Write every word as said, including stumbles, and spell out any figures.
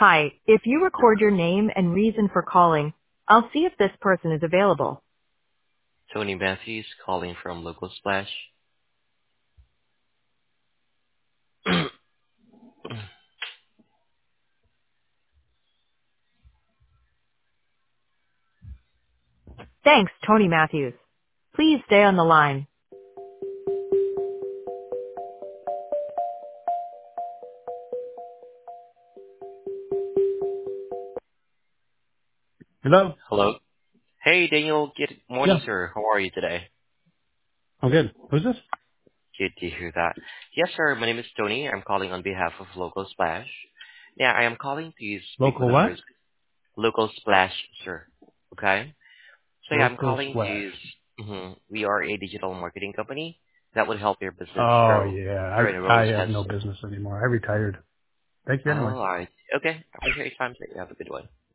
Hi, if you record your name and reason for calling, I'll see if this person is available. Tony Matthews calling from Local Splash. Thanks, Tony Matthews. Please stay on the line. Hello? Hello. Hey, Daniel. Good morning, Yeah, sir. How are you today? I'm good. Who's this? Good to hear that. Yes, sir. My name is Tony. I'm calling on behalf of Local Splash. Yeah, I am calling to speak with Local the what? person. Local Splash, sir. Okay. So yeah, I'm Local calling Splash. to. Mhm. We are a digital marketing company that would help your business Oh grow yeah, during the I road I have no sensor. business anymore. I retired. Thank you Oh, anyway. all right. Okay. I appreciate your time, sir. You have a good one.